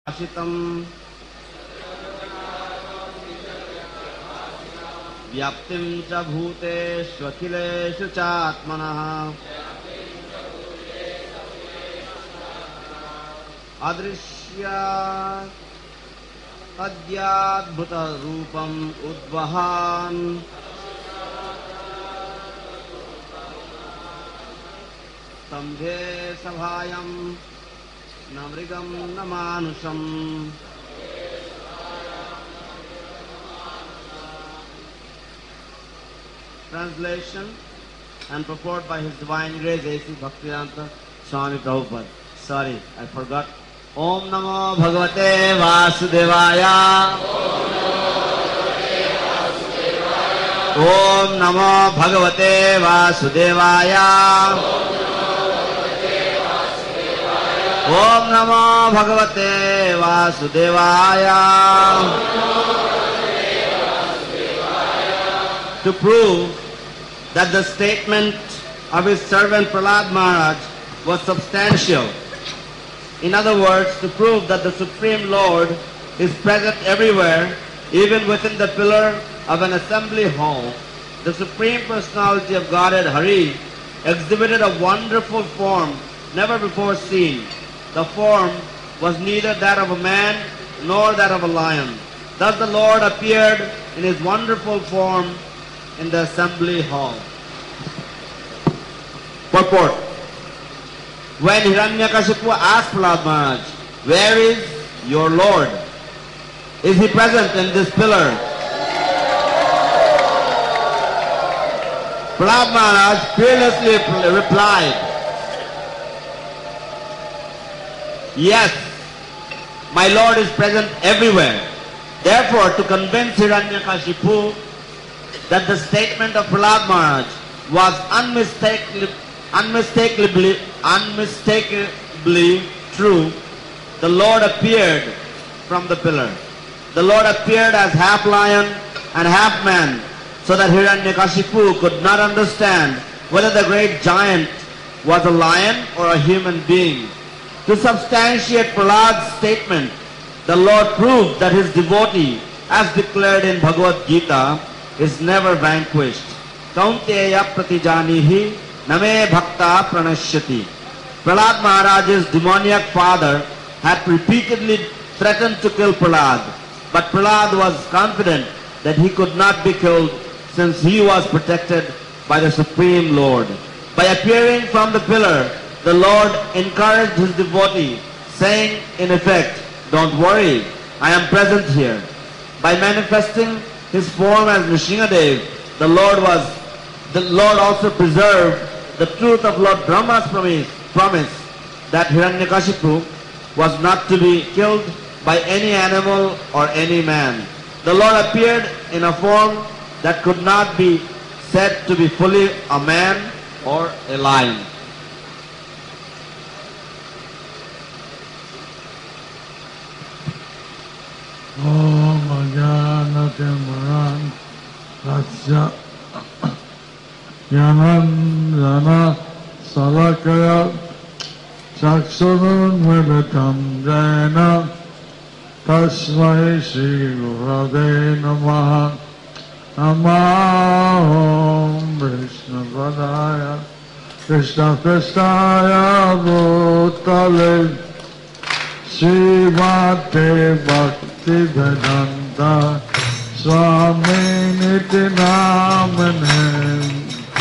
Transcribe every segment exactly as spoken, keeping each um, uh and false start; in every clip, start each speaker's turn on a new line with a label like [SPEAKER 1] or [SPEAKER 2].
[SPEAKER 1] Ashitam Vyaptim cha bhuteshu akhileshu cha atmanah Adrishya Adyadbhuta Rupam Udvahan Samdhe Sabhayam Namrigam Namanusham Translation and purport by His Divine Grace A C Bhaktivedanta Swami Prabhupada. Sorry, I forgot. Om Namo Bhagavate Vasudevaya. Om Namo Bhagavate Vasudevaya. Om Namo Bhagavate Vasudevaya. To prove that the statement of his servant Prahlad Maharaj was substantial. In other words, to prove that the Supreme Lord is present everywhere, even within the pillar of an assembly hall, the Supreme Personality of Godhead Hari exhibited a wonderful form never before seen. The form was neither that of a man nor that of a lion. Thus the Lord appeared in his wonderful form in the assembly hall. Purport. When Hiranyakashipu asked Prahlad Maharaj, "Where is your Lord? Is he present in this pillar?" Prahlad Maharaj fearlessly replied, "Yes, my Lord is present everywhere." Therefore, to convince Hiranyakashipu that the statement of Prahlad Maharaj was unmistakably, unmistakably, unmistakably true, the Lord appeared from the pillar. The Lord appeared as half lion and half man, so that Hiranyakashipu could not understand whether the great giant was a lion or a human being. To substantiate Prahlad's statement, the Lord proved that his devotee, as declared in Bhagavad Gita, is never vanquished. Kaunteya pratijanihi name bhakta pranashyati. Prahlad Maharaj's demoniac father had repeatedly threatened to kill Prahlad, but Prahlad was confident that he could not be killed since he was protected by the Supreme Lord. By appearing from the pillar, the Lord encouraged his devotee, saying in effect, "Don't worry, I am present here." By manifesting his form as Nrsingadev, the Lord was the Lord also preserved the truth of Lord Brahma's promise, promise that Hiranyakashipu was not to be killed by any animal or any man. The Lord appeared in a form that could not be said to be fully a man or a lion.
[SPEAKER 2] Om Ajanatimran Rasya Yanandana Salakaya Chaksurun Militam Jena Tasmai Shri Gurave Namaha Namahom Vishnu Padaya Krishna Kristaya Bhutale Srimate Bhaktivedanta Swami Niti Namane.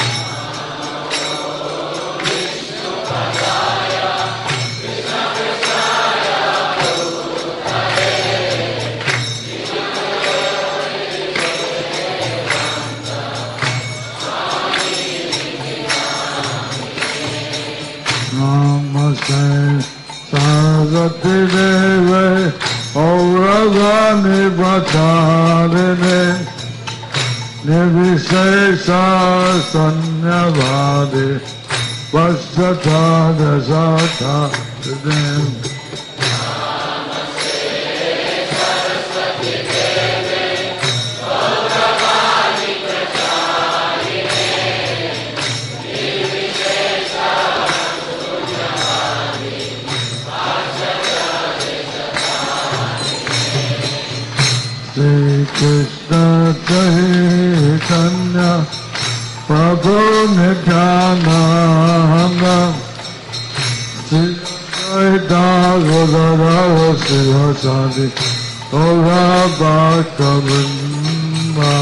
[SPEAKER 2] Namaste Saraswati Deve Auravani Bhatarine Nivishesha Sanyavadi Vasthata Dasata Siddhim. Sri Krishna Chaitanya Prabhu Nityananda Sri Advaita Gadadhara Srivasadi Gaura Bhakta Vrinda.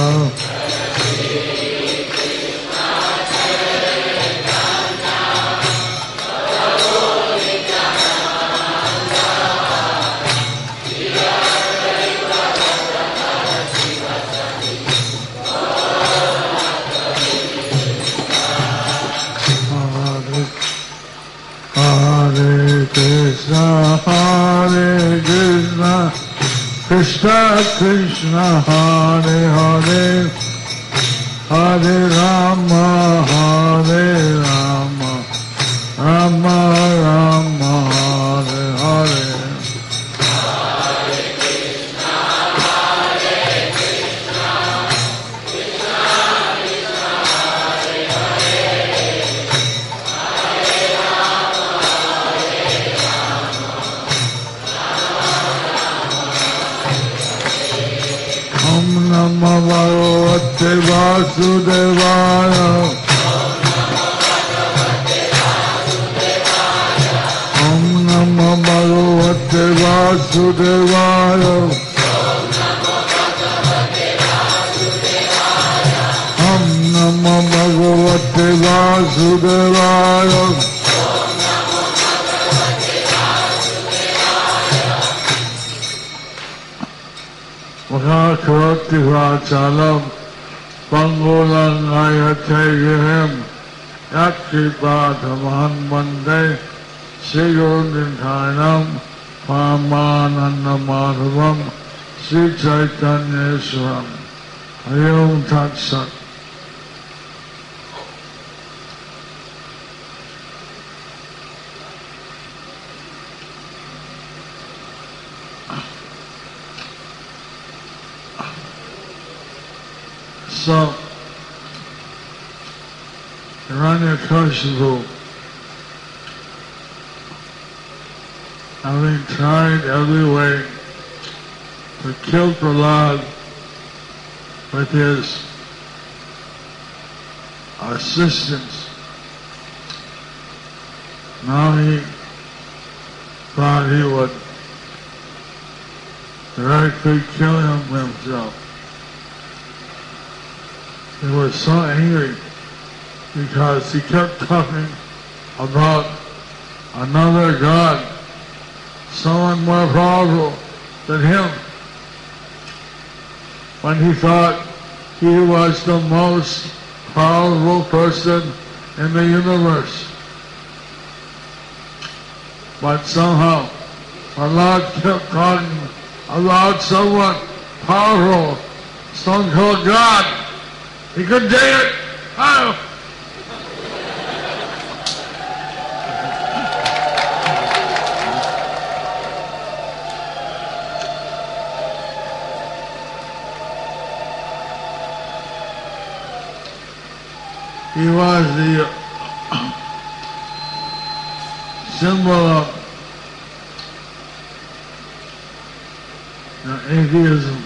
[SPEAKER 2] Krishna, Hare Krishna, Krishna Krishna, Hare Hare, Hare Rama, Hare Rama, Rama Rama, Hare Hare. Namo Bhagavate Vasudevaya. Om Namo Bhagavate Vasudevaya. Om Namo Bhagavate Vasudevaya. Karoti Vachalam Pangulang Ayatayahim Yakshipatamahan Mande Sigurudintainam Pamananda Madhavam Sri Chaitanyeswaram Ayom Tat Sat. So, Hiranyakashipu, having tried every way to kill Prahlad with his assistance, now he thought he would directly kill him himself. He was so angry because he kept talking about another God, someone more powerful than him, when he thought he was the most powerful person in the universe. But somehow, Allah kept talking about someone powerful, someone called God. He couldn't take it. Oh. He was the symbol of atheism.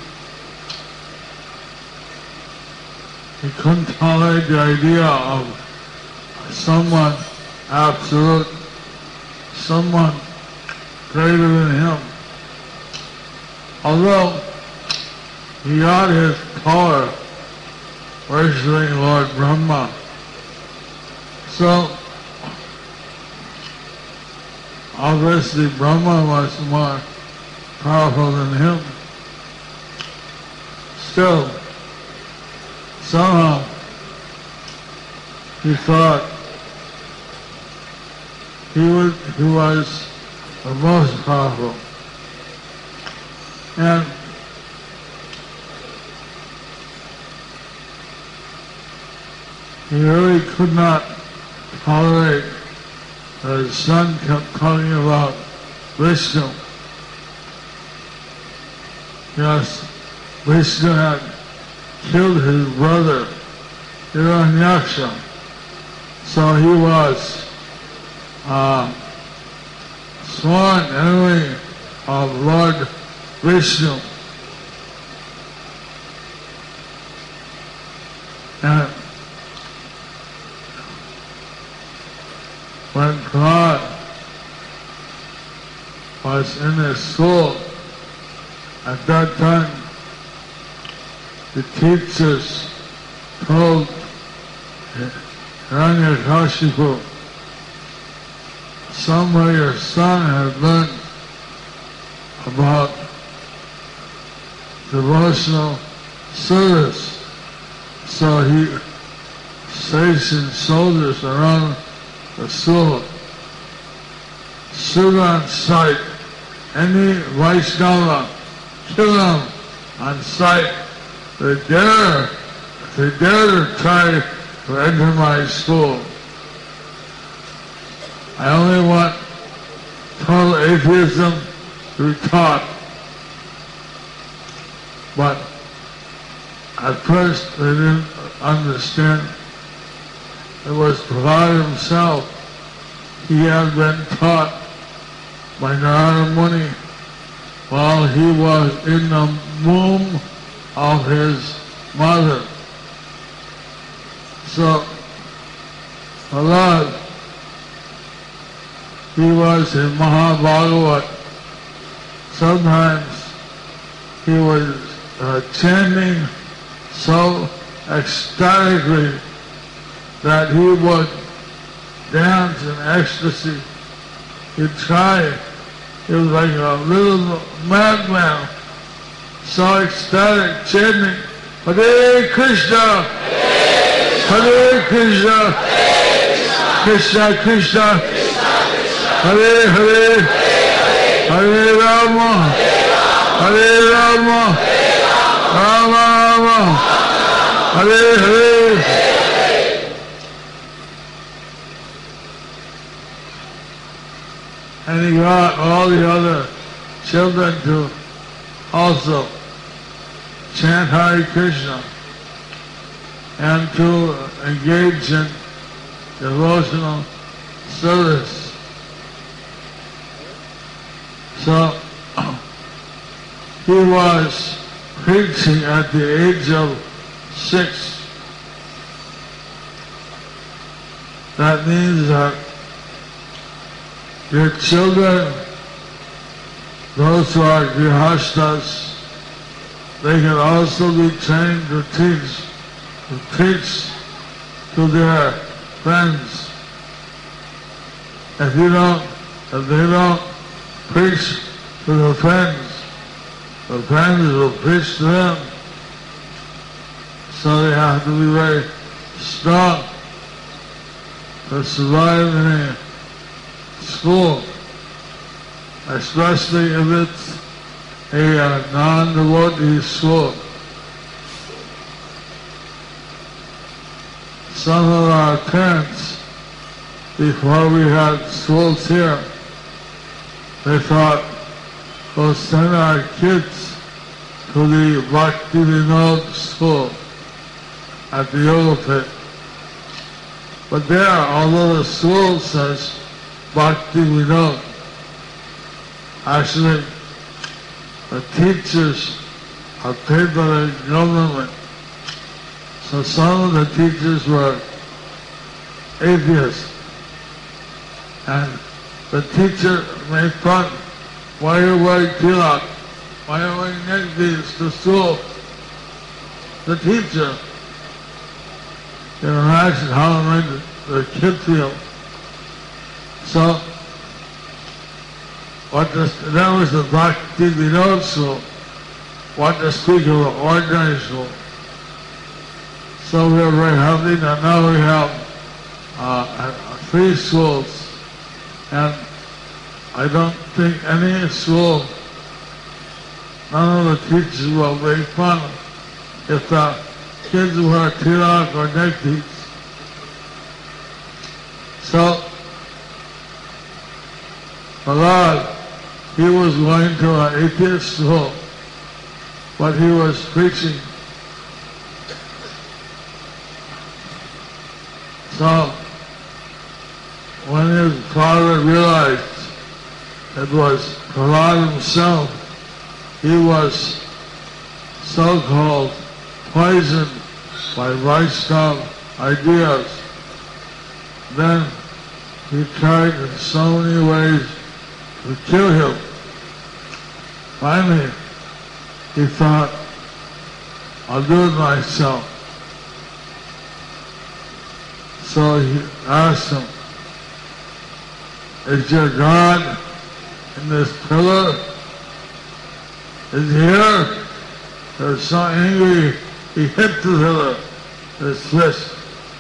[SPEAKER 2] He couldn't tolerate the idea of someone absolute, someone greater than him. Although he got his power worshiping Lord Brahma. So, obviously Brahma was more powerful than him. Still, somehow, he thought he was, he was the most powerful. And he really could not tolerate that his son kept talking about Vishnu. Yes, Vishnu had killed his brother, Hiranyaksha. So he was uh, sworn enemy of Lord Vishnu. in his school. At that time, the teachers told Hiranyakashipu, somewhere your son had learned about devotional service. So he stationed soldiers around the school. Shoot on sight. Any Vaishnava, kill them on sight. They dare, they dare to try to enter my school. I only want total atheism to be taught. But at first they didn't understand. It was Prahlad himself. He had been taught by Narada Muni while he was in the womb of his mother. So Prahlad, he was in Mahabhagavat. Sometimes he was uh, chanting so ecstatically that he would dance in ecstasy. He'd try. He was like a little madman, so ecstatic, chanting, Hare Krishna, Hare Krishna, Krishna Krishna, Hare Hare, Hare Rama, Hare Rama, Rama Rama, Hare Hare. And he got all the other children to also chant Hare Krishna and to engage in devotional service. So he was preaching at the age of six. That means that your children, those who are grihastas, they can also be trained to teach, to teach to their friends. If you don't, if they don't preach to the friends, the friends will preach to them. So they have to be very strong to survive in a school, especially if it's a uh, non-devotee school. Some of our parents, before we had schools here, they thought, we'll send our kids to the Bhakti Vinod school at the Yoga Pit. But there, although the school says Bhakti Vinod, actually the teachers are paid by the government. So some of the teachers were atheists. And the teacher made fun. Why are you wearing tilak? Why are you wearing neckbeads to school? The teacher. You can imagine how it made the kid feel. So, what the, that was the Bhakti Vinod school. What to speak of an ordinary school. So we are very happy that now we have uh, three schools. And I don't think any school, none of the teachers will make fun if the kids wear tilak or neckbeads. So, Prahlad, he was going to an atheist school, but he was preaching. So, when his father realized it was Prahlad himself, he was so-called poisoned by Vaishnava ideas. Then he tried in so many ways to kill him. finally, he thought, I'll do it myself. So he asked him, is your God in this pillar? Is he here? He was so angry, he hit the pillar with his fist.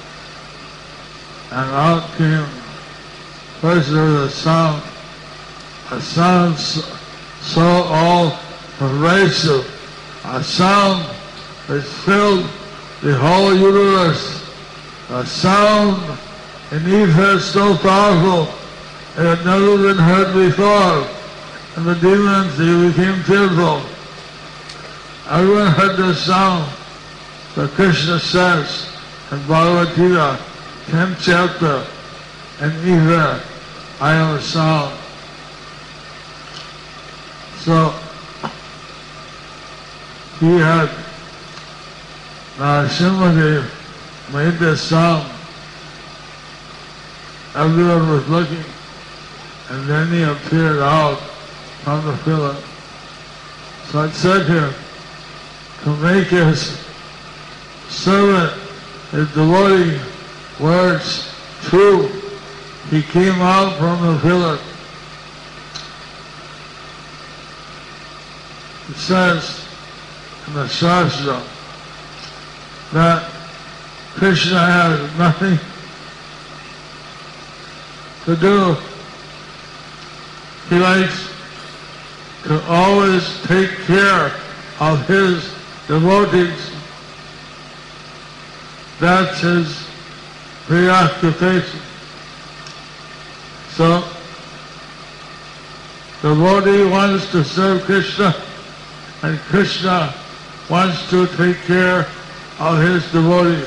[SPEAKER 2] And out came, first there was a sound, a sound so all pervasive, a sound which filled the whole universe, a sound in ether so powerful it had never been heard before, and the demons, they became fearful. Everyone heard this sound. So Krishna says in Bhagavad Gita, tenth chapter, in ether I am a sound. So he had Narasimhadev made this sound. Everyone was looking, and then he appeared out from the pillar. So it said here, to make his servant, his devotee words true, he came out from the pillar. It says in the Shastra that Krishna has nothing to do. He likes to always take care of his devotees. That's his preoccupation. So, the devotee wants to serve Krishna, and Krishna wants to take care of his devotee.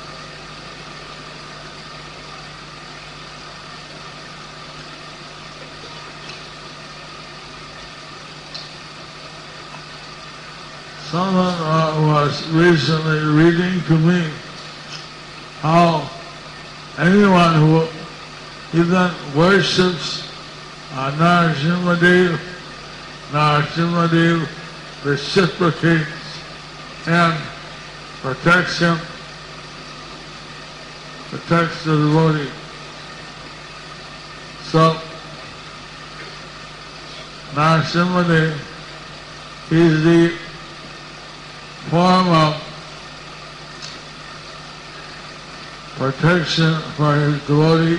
[SPEAKER 2] Someone uh, was recently reading to me how anyone who even worships uh, Narasimhadev, Narasimhadev reciprocates and protects him, protects the devotee. So, Narasimhadev is the form of protection for his devotee.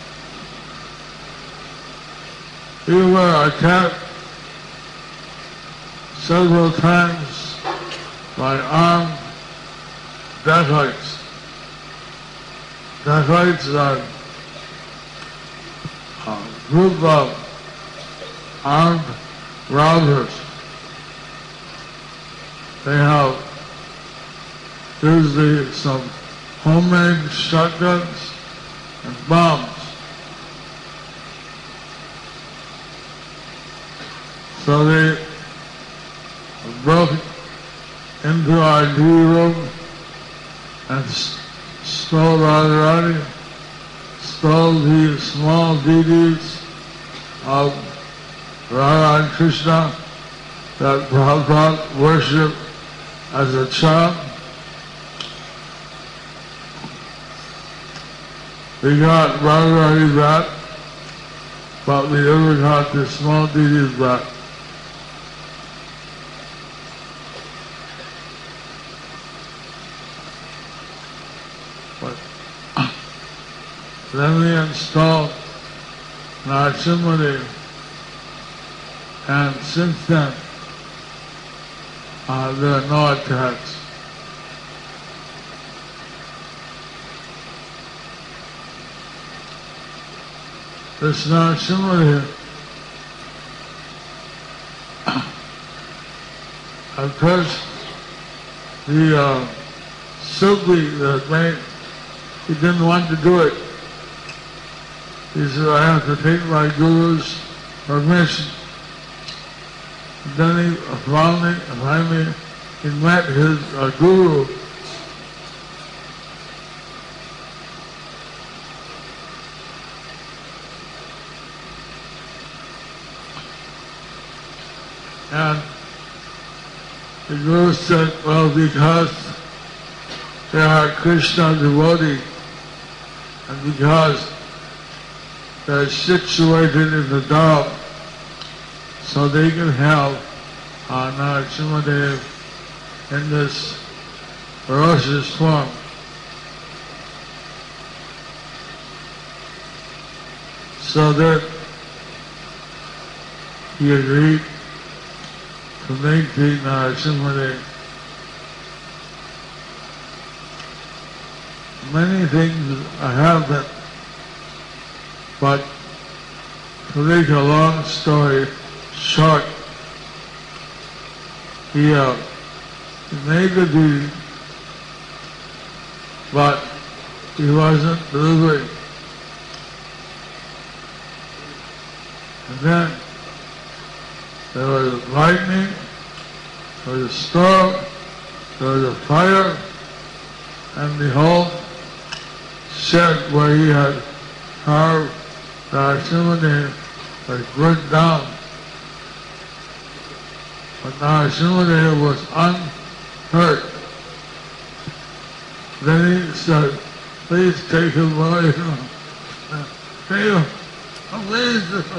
[SPEAKER 2] We were attacked several times by armed dacoits. Dacoits are a group of armed robbers. They have usually some homemade shotguns and bombs. So they broke into our D room and stole Radharani, stole the small D Ds of Radha and Krishna that Prabhupada worshipped as a child. We got Radharani back, but we never got the small D Ds back. But then we installed Narasimhadev, and since then uh, there are no attacks. This Narasimhadev, at first the uh, Sugri that made, he didn't want to do it. He said, I have to take my guru's permission. Then he finally, finally he met his uh, guru. And the Guru said, well, because they are Krishna devotee, and because they're situated in the dog, so they can have uh, Narasimhadev in this ferocious form. So that he agreed to make the Narasimhadev. Many things happen, but to make a long story short, he, uh, he made the deed, but he wasn't delivering. And then there was lightning, there was a storm, there was a fire, and the whole shed where he had carved Narasimhadev was burnt down. But Narasimhadev was unhurt. Then he said, please take him away. Take him, please.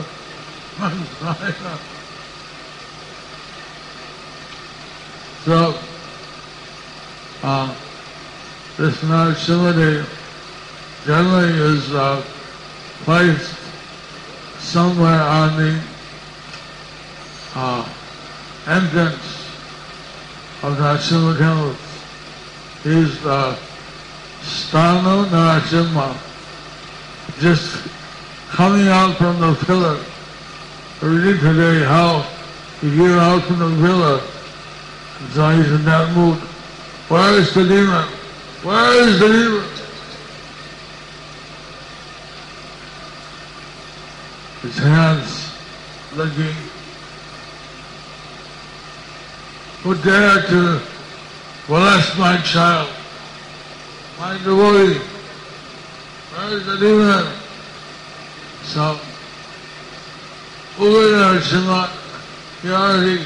[SPEAKER 2] So, uh, this Narasimhadev generally is uh, placed somewhere on the uh, entrance of Narasimha temples. He's the Sthana Narasimha, just coming out from the pillar. We read today how you get out from the pillar, so he's in that mood. Where is the demon? Where is the demon? His hands looking. Who dare to molest my child, my devotee? Where is the demon? So, Ugra Narasimha, he already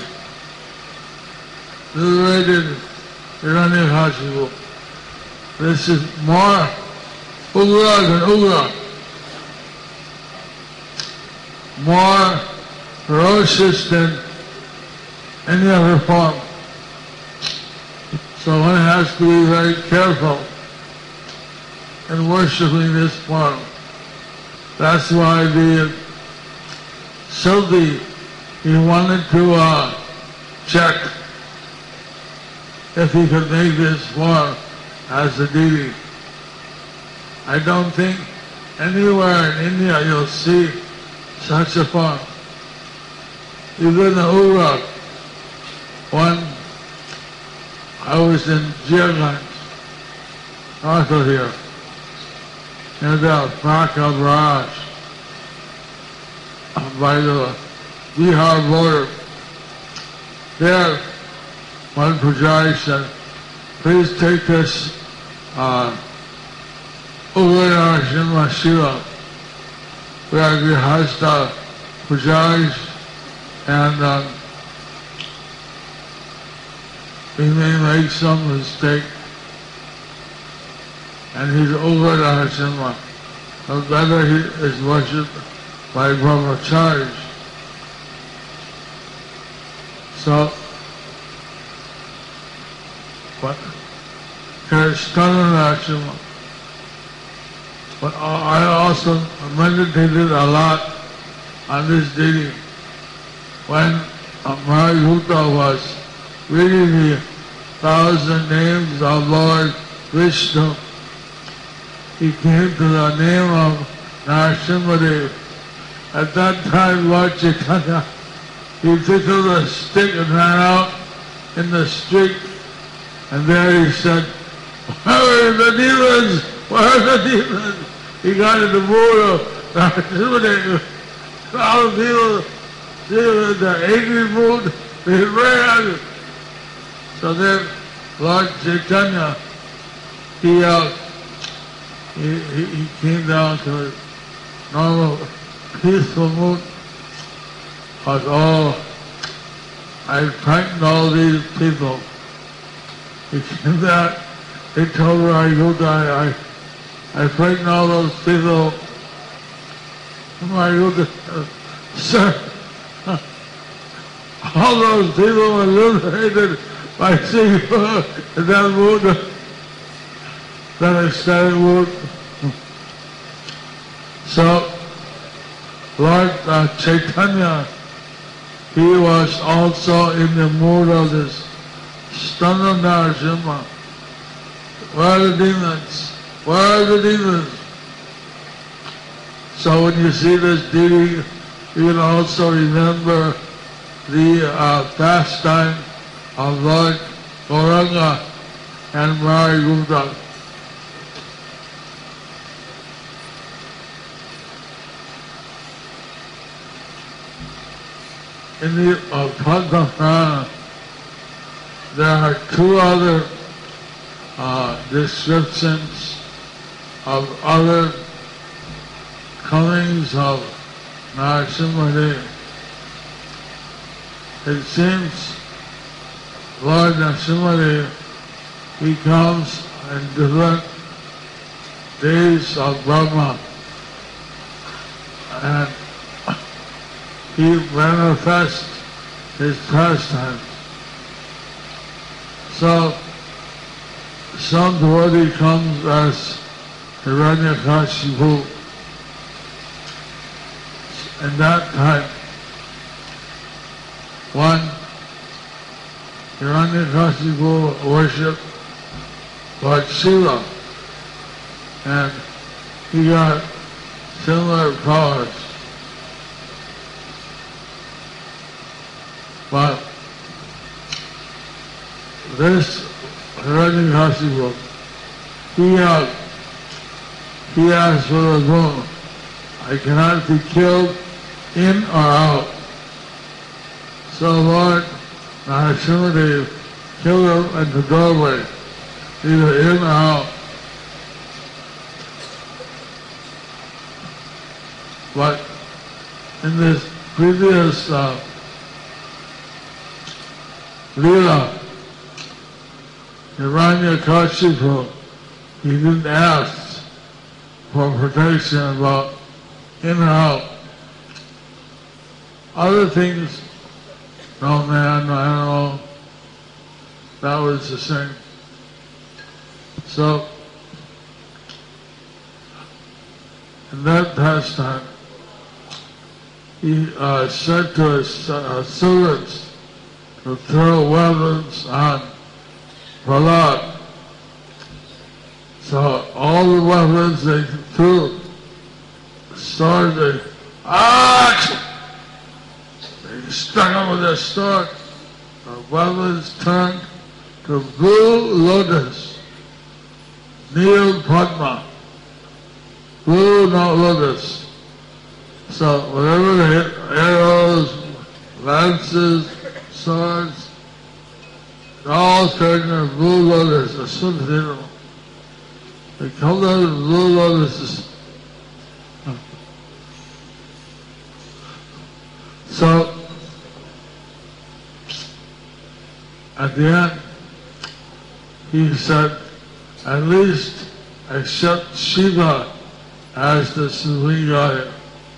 [SPEAKER 2] liberated Hiranyakashipu. This is more Ugra than Ugra. More ferocious than any other form. So one has to be very careful in worshipping this form. That's why the Sylvie, he wanted to uh, check if he could make this form as a deity. I don't think anywhere in India you'll see such a form. Even in Ura, one, I was in Jharkhand, north of here, near the Phaka Barrage, by the Bihar border. There, one Pujari said, please take this uh, Ugra Narasimha Shiva, where he has the Pujaris, and um, he may make some mistake, and he's Ugra Narasimha. So better he is worshipped by brahmacharis. So, but here's Sthana Narasimha. But I also meditated a lot on this deity. When Mahabhuta was reading the thousand names of Lord Vishnu, he came to the name of Narasimhadev. At that time, Lord Chaitanya, he took a stick and ran out in the street, and there he said, where are the demons? Where are the demons? He got in the mood of Narasimhadev. All the people, they were in the angry mood, they ran. So then, Lord Chaitanya, he, uh, he, he, he came down to a normal, peaceful mood. But oh, I frightened all these people. He came back, he told her I go die. I, I frightened all those people. I go to, uh, sir, all those people were liberated by seeing her in that mood. Then I started mood. So, Lord uh, Chaitanya, he was also in the mood of this Stana Narasimha. Where are the demons? Where are the demons? So when you see this deity, you can also remember the uh, pastime of Lord Gauranga and Marigunda. In the uh, Padma Purana, there are two other uh, descriptions of other comings of Narasimha. It seems Lord Narasimha, he comes in different days of Brahma, and he manifests his pastimes. So, some devotee comes as Hiranyakashipu. In that time, one Hiranyakashipu worshipped Lord Shiva, and he got similar powers. But this Hiranyakashipu, he, uh, he asked for the boon. I cannot be killed in or out. So Lord Narasimha killed him at the doorway, either in or out. But in this previous uh, Leela, Hiranyakashipu, he didn't ask for protection about in or out. Other things, no man, no animal, that was the same. So, in that pastime, he uh, said to his uh, servants to throw weapons on Prahlad. So all the weapons they threw, sword, they, ah! They stuck him with their sword. The weapons turned to blue lotus, Neel Padma, blue not lotus. So whatever they hit, arrows, lances, swords, all turned to blue lotus, a Sundhino. They come out of blue lotuses. So, at the end, he said, at least accept Shiva as the Supreme Godhead.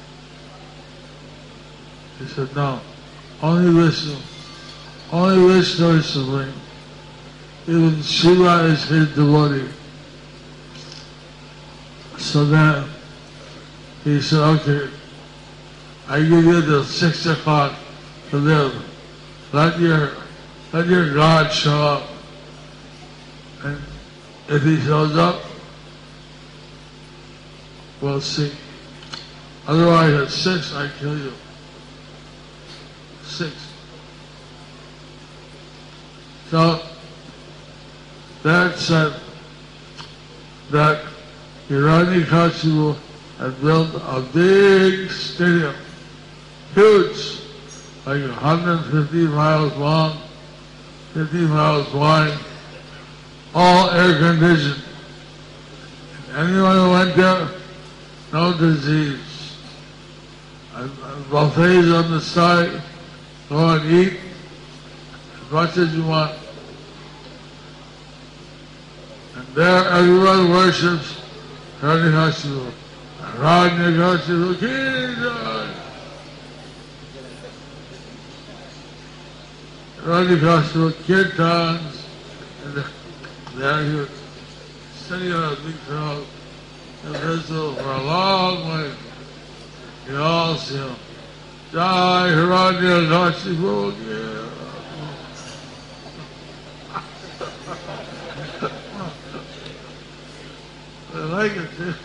[SPEAKER 2] He said, no, only Vishnu. Only Vishnu is supreme. Even Shiva is his devotee. So then he said, okay, I give you till six o'clock to live. Let your let your God show up. And if he shows up, we'll see. Otherwise at six I kill you. Six. So that said that Hiranyakashipu had built a big stadium, huge, like one hundred fifty miles long, fifty miles wide, all air conditioned. Anyone who went there, no disease. And, and buffets on the side, go and eat, much as you want. And there everyone worships Hiranyakashipu. Hiranyakashipu ki jai. Hiranyakashipu kirtans. And there he was sitting on a big throne, invisible for a long way. You all see him. Jai Hiranyakashipu ki. I like it too.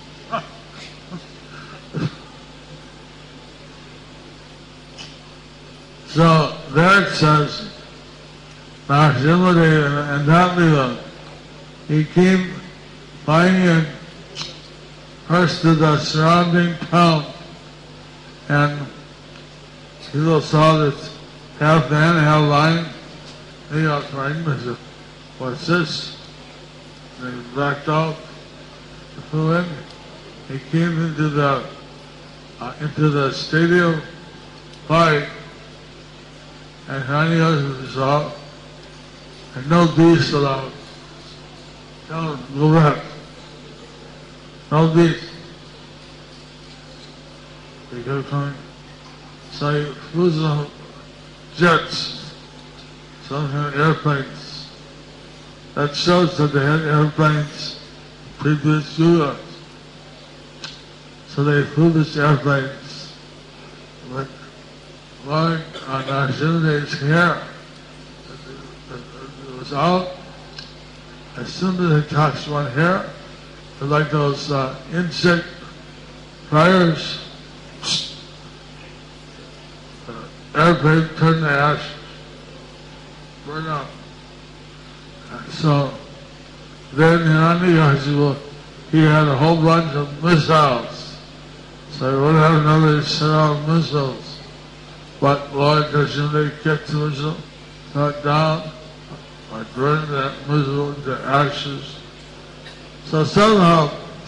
[SPEAKER 2] So there it says, Narasimhadev and that Leela, he came flying in first to the surrounding town, and people saw this half man, half lion. They got frightened. They said, "What's this?" They backed out. Flew in. He came into the uh, into the stadium fight, and Hiranyakashipu saw, and no beast allowed. Tell him, go back. No beast. They kept coming. So he flew some jets, some airplanes. That shows that they had airplanes previous years. So they flew these airplanes with Lord on Narasimha's hair. It was out. As soon as they touched one hair, it was like those uh, insect fires. The airplane turned to ash, burned up. So then Hiranyakashipu, he had a whole bunch of missiles. So he would have another set of missiles. But Lord Narasimha kept the missile, cut down, by burning that missile into ashes. So somehow,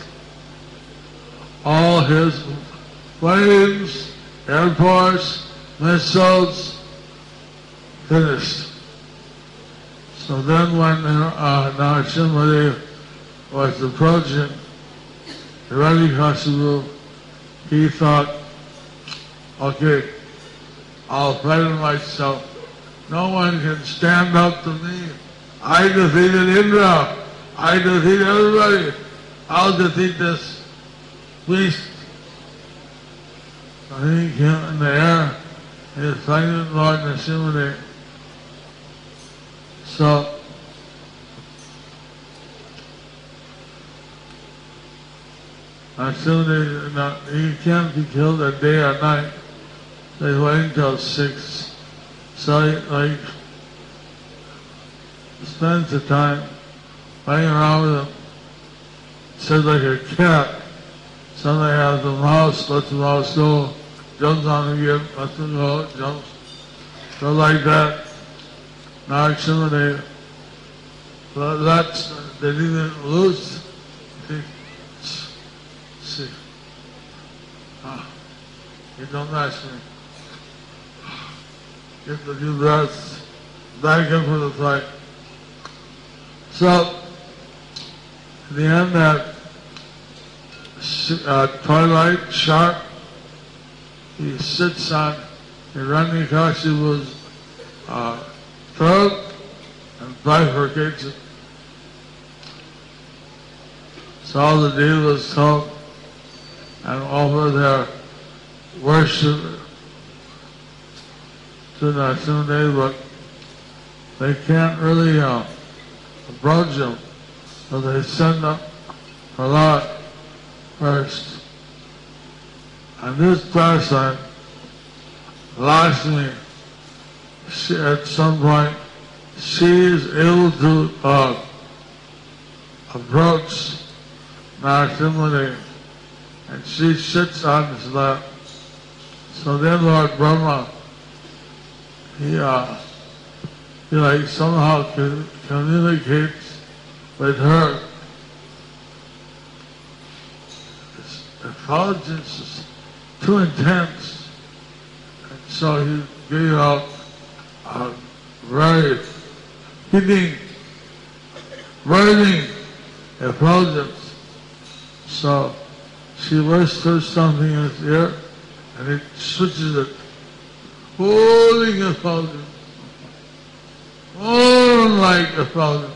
[SPEAKER 2] all his planes, airports, missiles, finished. So then when uh, Narasimha was approaching Hiranyakashipu, he thought, okay, I'll fight him myself. No one can stand up to me. I defeated Indra. I defeat everybody. I'll defeat this beast. So he came in the air. He was fighting Lord Narasimha. So Narasimha, he can't be killed a day or night. They wait until six. So he like spends the time playing around with him. Says like a cat. Suddenly has the mouse, lets the mouse go, jumps on him again, lets him go, jumps. So like that. Narasimha, that's, they didn't lose. See, see. Ah, you don't ask me. Get the few breaths, back in for the fight. So, in the end, that uh, twilight shark, he sits on Hiranyakashipu's uh, throat and bifurcates it. So all the devas come and offer their worship to Narasimha, but they can't really uh, approach him. So they send up Prahlad first. And this person, Lakshmi, she, at some point, she is able to uh, approach Narasimha, and she sits on his lap. So then Lord Brahma, he, uh, he like somehow can, communicates with her. His intelligence is too intense, and so he gave out uh, very hitting, burning effulgence. So she whispers something in his ear and it switches it. Holding effulgence. Oh, like effulgence.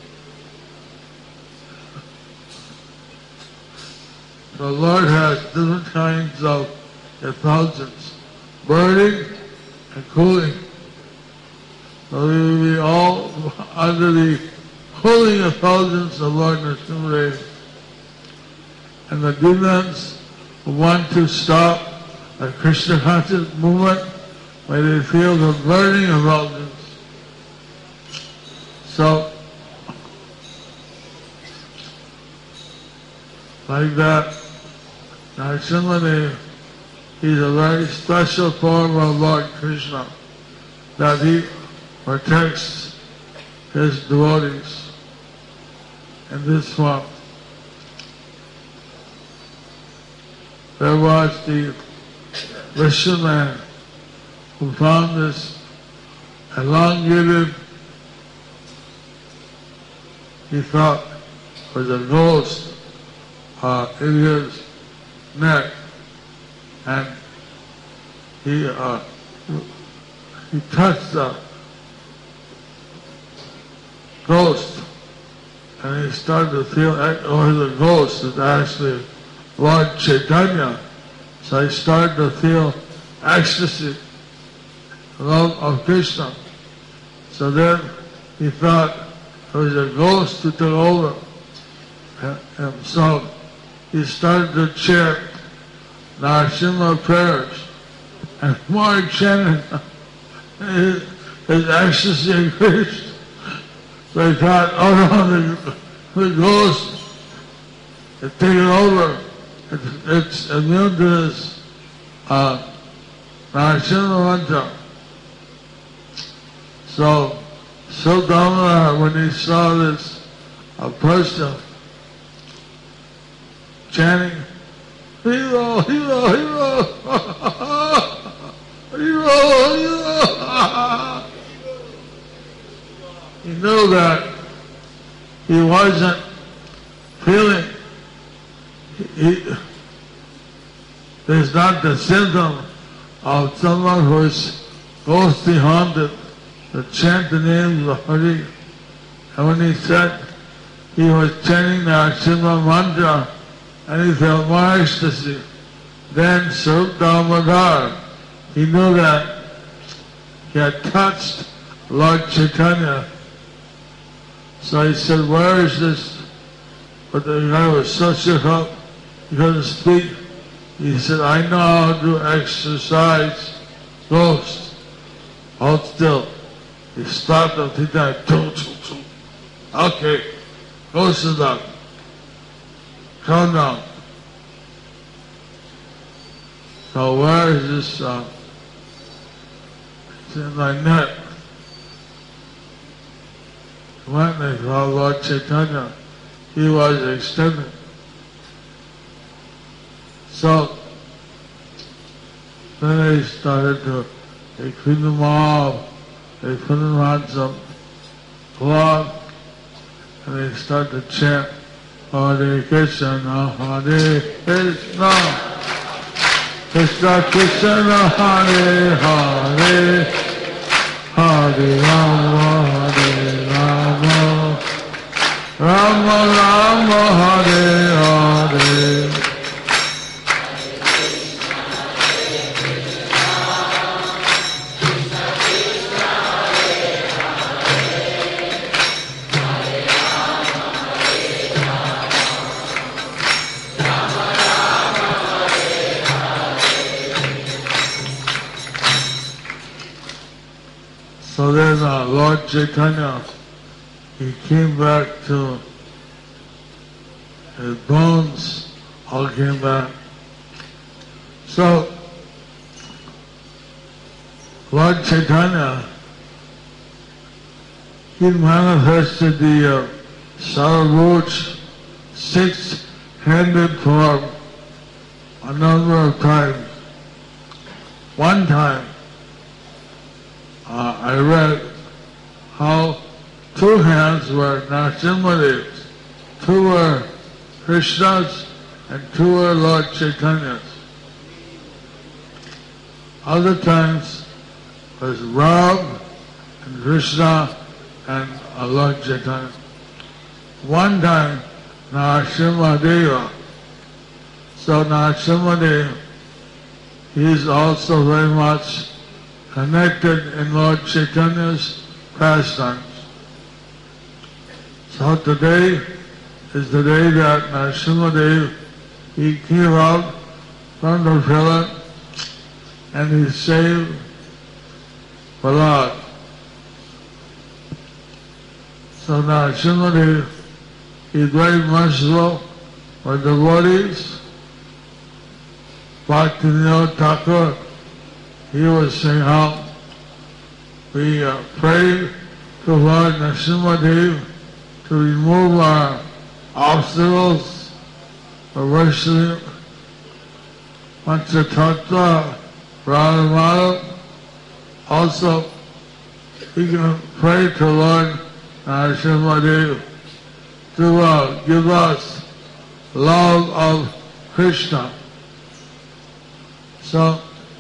[SPEAKER 2] The Lord has different kinds of effulgence, burning and cooling. So we will be all under the cooling effulgence of Lord Nrsimha. And the demons who want to stop the Krishna conscious movement, may they feel the burning effulgence. So, like that, Nrsimha, he's a very special form of Lord Krishna, that he protects his devotees in this form. There was the Vishnu man who found this elongated, he thought was a ghost uh, in his neck, and he uh, he touched the ghost, and he started to feel, oh, the ghost is actually Lord Chaitanya. So he started to feel ecstasy, love of Krishna. So then he thought it was a ghost who took over him. So he started to chant Nrsimha prayers, and more chanting, his, his ecstasy increased. So he thought, oh no, the, the ghost is taken over. It's, it's immune to this uh, Nrsimha mantra. So, Sildamara, when he saw this a person chanting, Hero, hero, hero, hero, hero, he knew that he wasn't feeling, he, there's not the symptom of someone who is ghostly haunted to chant the name of Hari. And when he said he was chanting the Nrsimha mantra and he felt more ecstasy, then Sarup Damodar, he knew that he had touched Lord Chaitanya. So he said, where is this? But the guy was so shook up, he couldn't speak. He said, I know how to exercise ghosts. Hold still. He stopped up, he died. Okay, ghost is up. Calm down. So where is this? Uh, it's in my neck. When they saw Lord Chaitanya, he was extended. So then they started to, they cleaned them off, they put them on some cloth, and they started to chant, Hare Krishna, Hare Krishna, Krishna Krishna, Hare Hare, Hare Rama, Hare Rama, Rama Rama, Hare Hare. So then uh, Lord Chaitanya, he came back to, his bones all came back. So Lord Chaitanya, he manifested the uh, Sarvabhuta six-handed form a number of times. One time, Uh, I read how two hands were Narasimha's, two were Krishna's, and two were Lord Chaitanya's. Other times was Ram and Krishna and Lord Chaitanya. One time Narasimha. So Narasimha, he is also very much connected in Lord Chaitanya's pastimes. So today is the day that Narasimha, he came out from the village and he saved Prahlad. So Narasimha, he is very merciful for the devotees. Bhaktivinoda Thakur, he was saying how we uh, pray to Lord Narasimha to remove our obstacles for worshiping Panchatattva, Radhamala. Also, we can pray to Lord Narasimha to uh, give us love of Krishna. So,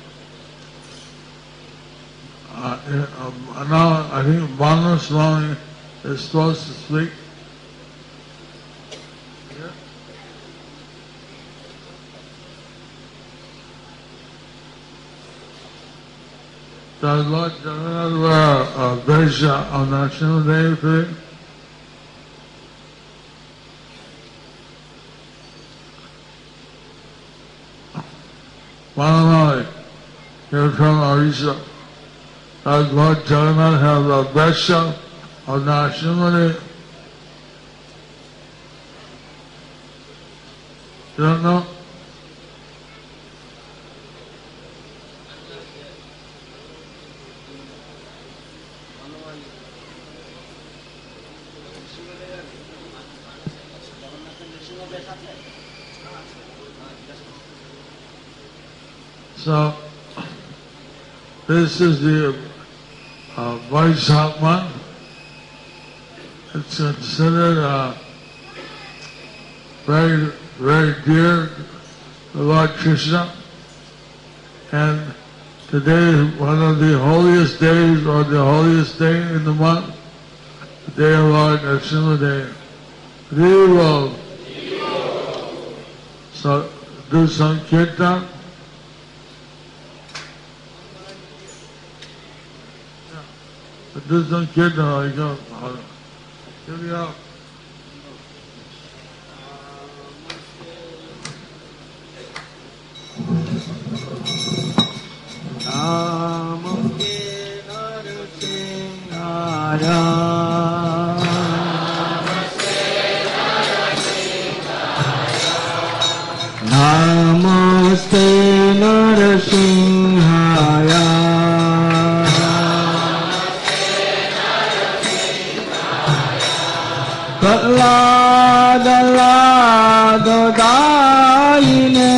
[SPEAKER 2] uh, uh, now I think Bhanu Swami is supposed to speak. Yeah. Does Lord Jagannath wear a Vesha on National Day for it? Manamali, you're from Orissa. Does Lord Jagannath have a Vesha of Narasimha? You don't know? So, this is the uh, Vaishak month. It's considered uh, very, very dear to Lord Krishna. And today is one of the holiest days, or the holiest day in the month, the day of Lord Narasimha Day. Haribo. So, do some kirtan. Do some kirtan, I go. Here we go.
[SPEAKER 1] Namaste Narasimhaya. Namaste Narasimhaya. Prahlada Lada Daine.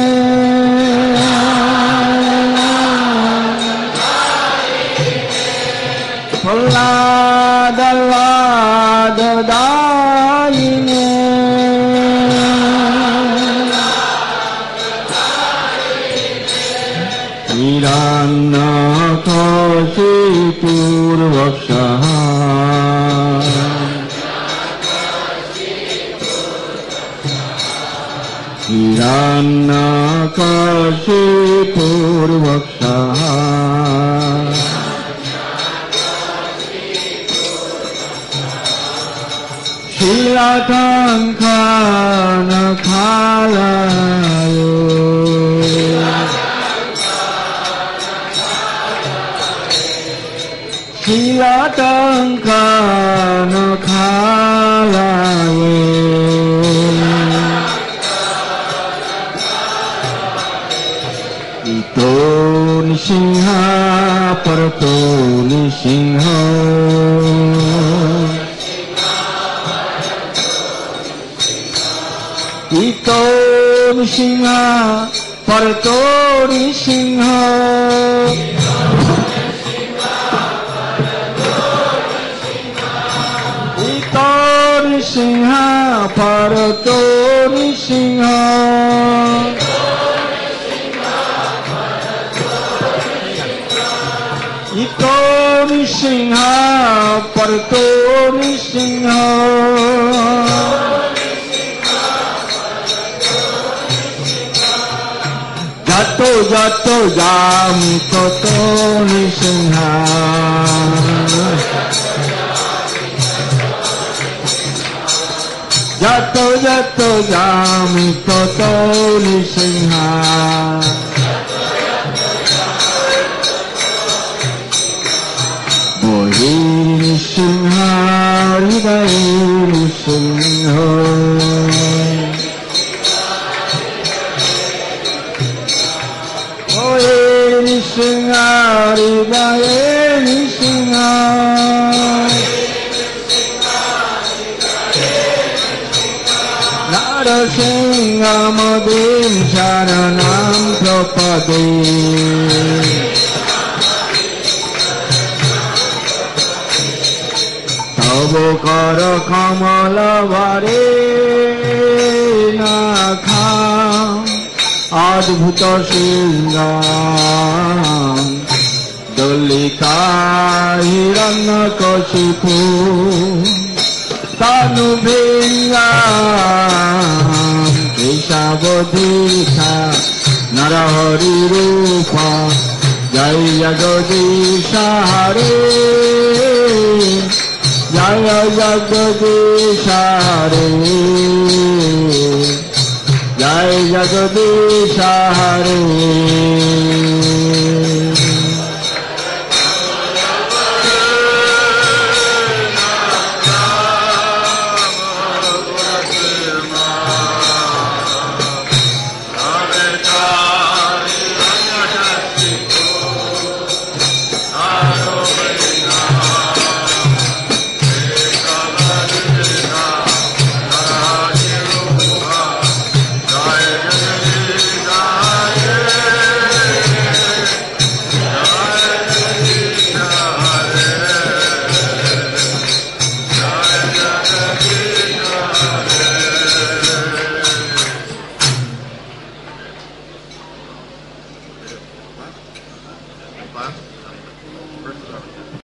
[SPEAKER 1] Prahlada Lada Daine. Hiranyakashipu Vakshaha. Hiranyakashipu Vakshaha. Shilatankana Khalayo. Shilatankana Khalayo. Ito Nishinha Parato Nishinha. Ito Nishinha Parato Nishinha.
[SPEAKER 3] Narasimha Bharat Narasimha ইতো নৃসিংহ ভরত নৃসিংহ যত যত যাম তত নৃসিংহ যত যত যাম তত নৃসিংহ বহি নৃসিংহ হৃদয় নৃসিংহ নৃসিংহ হৃদয়ে নৃসিংহ নরসিংহ মুদিম শরণম প্রপদে তব কর কমল ভরে নাখা অদ্ভুত সিংহ দলিতা হিরণ্য কশিপু তনু ভিঙ্গা কেশবধীশা নরহরি রূপ জয় জগদীশ হরে জয় জগদীশ হরে জয় জগদীশ হরে